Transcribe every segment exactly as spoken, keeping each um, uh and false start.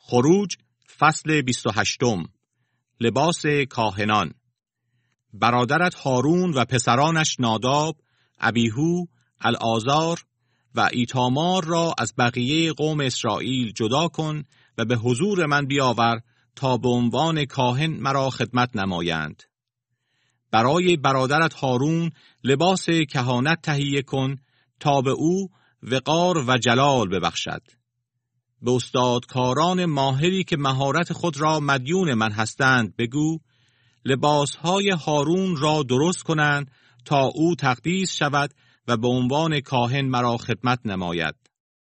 خروج فصل بیست و هشتم. لباس کاهنان. برادرت هارون و پسرانش ناداب، ابیهو، العازار و ایتامار را از بقیه قوم اسرائیل جدا کن و به حضور من بیاور تا به عنوان کاهن مرا خدمت نمایند. برای برادرت هارون لباس کهانت تهیه کن تا به او وقار و جلال ببخشد. به استادکاران ماهری که مهارت خود را مدیون من هستند بگو لباسهای هارون را درست کنند تا او تقدیس شود و به عنوان کاهن مرا خدمت نماید.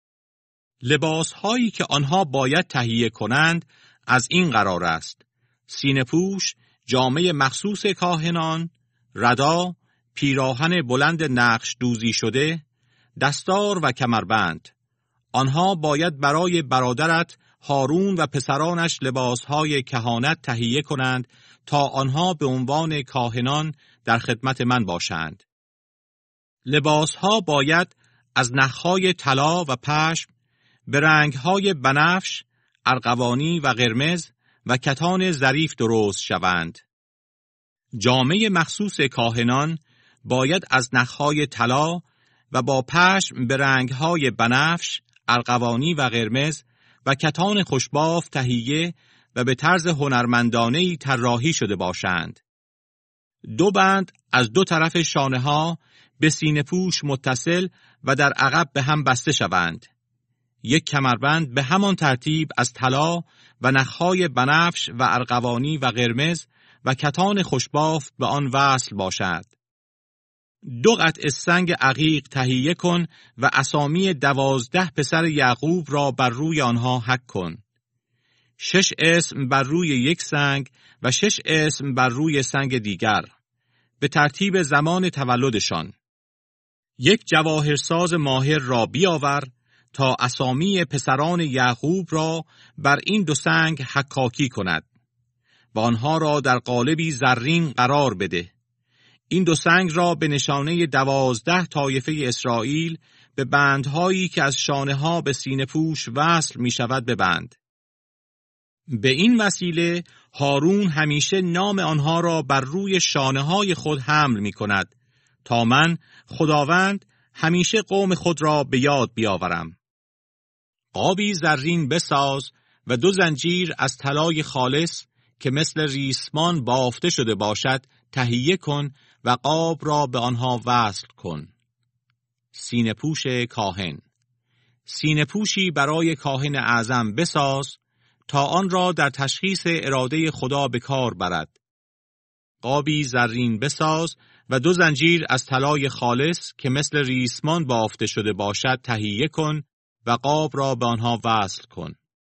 لباسهایی که آنها باید تهیه کنند از این قرار است: سینه‌پوش، جامه مخصوص کاهنان، ردا، پیراهن بلند نقش دوزی شده، دستار و کمربند. آنها باید برای برادرت هارون و پسرانش لباسهای کهانت تهیه کنند تا آنها به عنوان کاهنان در خدمت من باشند. لباسها باید از نخهای طلا و پشم به رنگهای بنفش، ارغوانی و قرمز و کتان ظریف درست شوند. جامه مخصوص کاهنان باید از نخهای طلا و با پشم به رنگهای بنفش، ارغوانی و قرمز و کتان خوشباف تهیه و به طرز هنرمندانه‌ای طراحی شده باشند. دو بند از دو طرف شانه‌ها به سینه‌پوش متصل و در عقب به هم بسته شوند. یک کمربند به همان ترتیب از طلا و نخهای بنفش و ارغوانی و قرمز و کتان خوشباف به آن وصل باشد. دو قطعه سنگ عقیق تهیه کن و اسامی دوازده پسر یعقوب را بر روی آنها حک کن. شش اسم بر روی یک سنگ و شش اسم بر روی سنگ دیگر، به ترتیب زمان تولدشان. یک جواهرساز ماهر را بیاور تا اسامی پسران یعقوب را بر این دو سنگ حکاکی کند و آنها را در قالبی زرین قرار بده. این دو سنگ را به نشانه دوازده طایفه اسرائیل به بندهایی که از شانه ها به سینه پوش وصل می شود ببند. به این وسیله هارون همیشه نام آنها را بر روی شانه های خود حمل می کند تا من خداوند همیشه قوم خود را به یاد بیاورم. قابی زرین بساز و دو زنجیر از طلای خالص که مثل ریسمان بافته شده باشد تهیه کن و قاب را به آنها وصل کن. سینه‌پوش کاهن. سینه‌پوشی برای کاهن اعظم بساز تا آن را در تشخیص اراده خدا به کار برد. قابی زرین بساز و دو زنجیر از طلای خالص که مثل ریسمان بافته شده باشد تهیه کن و قاب را به آنها وصل کن.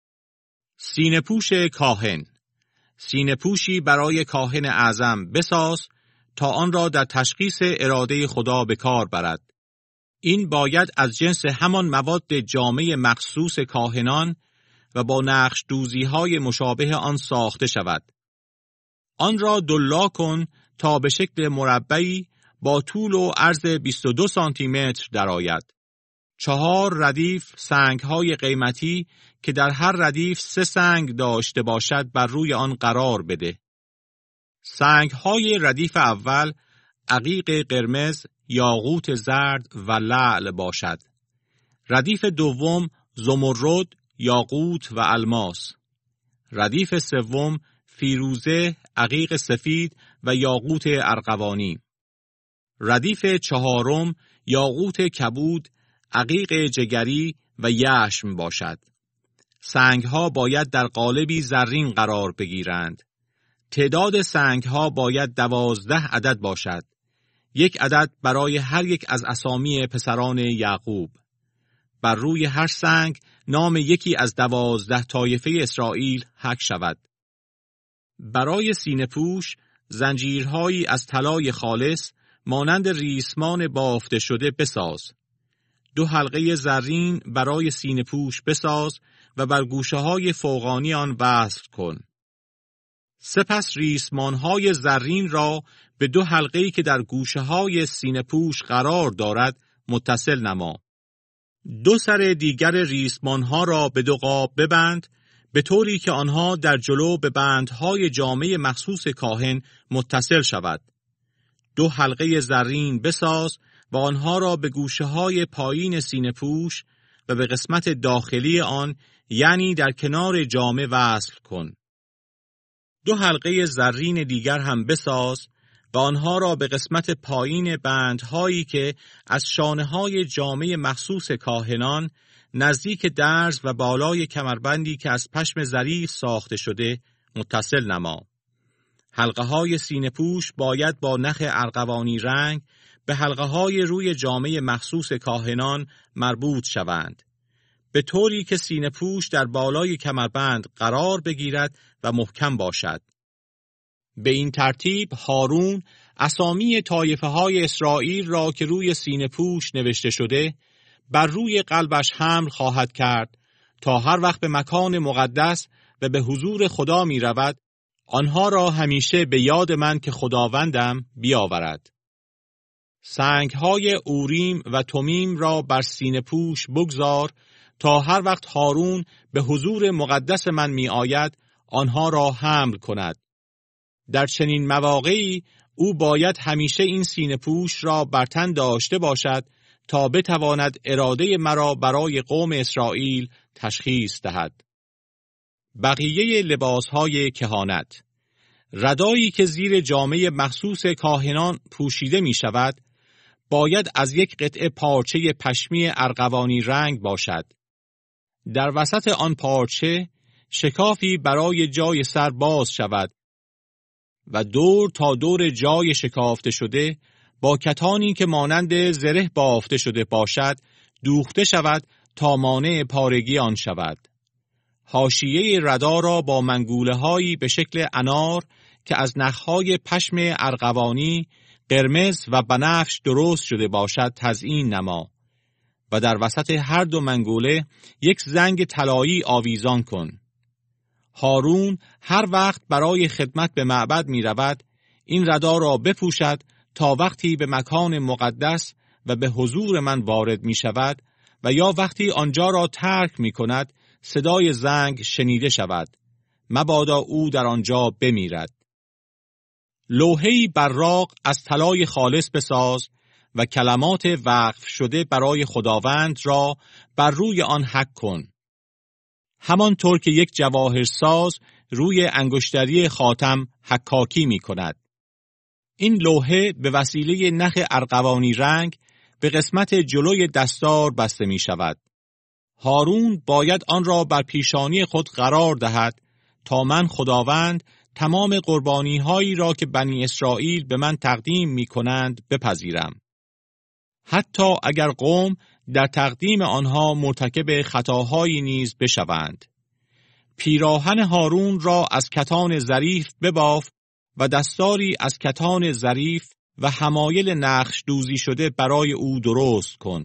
سینه‌پوش کاهن. سینه‌پوشی برای کاهن اعظم بساز تا آن را در تشخیص اراده خدا به کار برد. این باید از جنس همان مواد جامع مخصوص کاهنان و با نقش دوزی‌های مشابه آن ساخته شود. آن را دلا کن تا به شکل مربعی با طول و عرض بیست و دو سانتی متر درآید. چهار ردیف سنگ‌های قیمتی که در هر ردیف سه سنگ داشته باشد بر روی آن قرار بده. سنگ‌های ردیف اول عقیق قرمز، یاقوت زرد و لعل باشد. ردیف دوم زمرد، یاقوت و الماس. ردیف سوم فیروزه، عقیق سفید و یاقوت ارغوانی. ردیف چهارم یاقوت کبود، عقیق جگری و یشم باشد. سنگ‌ها باید در قالبی زرین قرار بگیرند. تعداد سنگ‌ها باید دوازده عدد باشد. یک عدد برای هر یک از اسامی پسران یعقوب. بر روی هر سنگ نام یکی از دوازده طایفه اسرائیل حک شود. برای سینه‌پوش زنجیرهایی از طلای خالص مانند ریسمان بافته شده بساز. دو حلقه زرین برای سینه‌پوش بساز و بر گوشه‌های فوقانی آن وصل کن. سپس ریسمان‌های زرین را به دو حلقه‌ای که در گوشه‌های سینه‌پوش قرار دارد متصل نما. دو سر دیگر ریسمان‌ها را به دو قاب ببند، به طوری که آنها در جلو به بندهای جامه مخصوص کاهن متصل شود. دو حلقه زرین بساز و آنها را به گوشه های پایین سینه پوش و به قسمت داخلی آن، یعنی در کنار جامه وصل کن. دو حلقه زرین دیگر هم بساز و آنها را به قسمت پایین بندهایی که از شانه های جامه مخصوص کاهنان نزدیک درز و بالای کمربندی که از پشم ظریف ساخته شده متصل نما. حلقه های سینه پوش باید با نخ ارغوانی رنگ به حلقه های روی جامه مخصوص کاهنان مربوط شوند، به طوری که سینه پوش در بالای کمربند قرار بگیرد و محکم باشد. به این ترتیب هارون اسامی طایفه های اسرائیل را که روی سینه پوش نوشته شده بر روی قلبش حمل خواهد کرد تا هر وقت به مکان مقدس و به حضور خدا می رود آنها را همیشه به یاد من که خداوندم بیاورد. سنگ‌های اوریم و تومیم را بر سینه پوش بگذار تا هر وقت هارون به حضور مقدس من می آید آنها را حمل کند. در چنین مواقعی او باید همیشه این سینه پوش را بر تن داشته باشد تا بتواند اراده مرا برای قوم اسرائیل تشخیص دهد. بقیه لباسهای کهانت. ردایی که زیر جامه مخصوص کاهنان پوشیده می شود باید از یک قطعه پارچه پشمی ارغوانی رنگ باشد. در وسط آن پارچه شکافی برای جای سر باز شود و دور تا دور جای شکافته شده با کتانی که مانند زره بافته شده باشد دوخته شود تا مانع پارگی آن شود. حاشیه ردا را با منگوله هایی به شکل انار که از نخهای پشم ارغوانی، قرمز و بنفش درست شده باشد تزیین نما و در وسط هر دو منگوله یک زنگ طلایی آویزان کن. هارون هر وقت برای خدمت به معبد می رود این ردا را بپوشد تا وقتی به مکان مقدس و به حضور من وارد می شود و یا وقتی آنجا را ترک می کند صدای زنگ شنیده شود، مبادا او در آنجا بمیرد. لوحه‌ای براق از طلای خالص بساز و کلمات وقف شده برای خداوند را بر روی آن حک کن. همانطور که یک جواهرساز روی انگشتری خاتم حکاکی می کند. این لوحه به وسیله نخ ارغوانی رنگ به قسمت جلوی دستار بسته می شود. هارون باید آن را بر پیشانی خود قرار دهد تا من خداوند تمام قربانی هایی را که بنی اسرائیل به من تقدیم می کنند بپذیرم. حتی اگر قوم در تقدیم آنها مرتکب خطاهایی نیز بشوند. پیراهن هارون را از کتان ظریف بباف و دستاری از کتان ظریف و حمایل نقش دوزی شده برای او درست کن.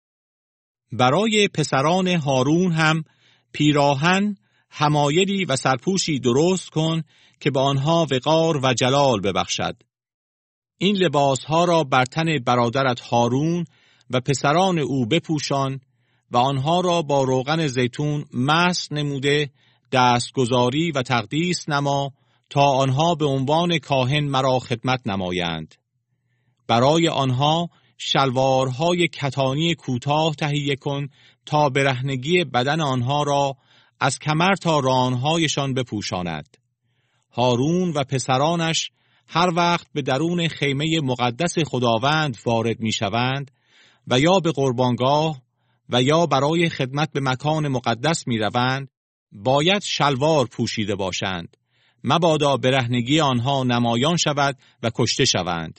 برای پسران هارون هم پیراهن، حمایلی و سرپوشی درست کن که به آنها وقار و جلال ببخشد. این لباسها را بر تن برادرت هارون و پسران او بپوشان و آنها را با روغن زیتون مسح نموده دستگزاری و تقدیس نما تا آنها به عنوان کاهن مرا خدمت نمایند. برای آنها شلوارهای کتانی کوتاه تهیه کن تا برهنگی بدن آنها را از کمر تا رانهایشان بپوشاند. هارون و پسرانش هر وقت به درون خیمه مقدس خداوند وارد می شوند و یا به قربانگاه و یا برای خدمت به مکان مقدس می روند باید شلوار پوشیده باشند، مبادا برهنگی آنها نمایان شود و کشته شوند.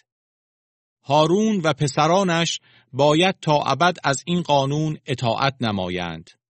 هارون و پسرانش باید تا ابد از این قانون اطاعت نمایند.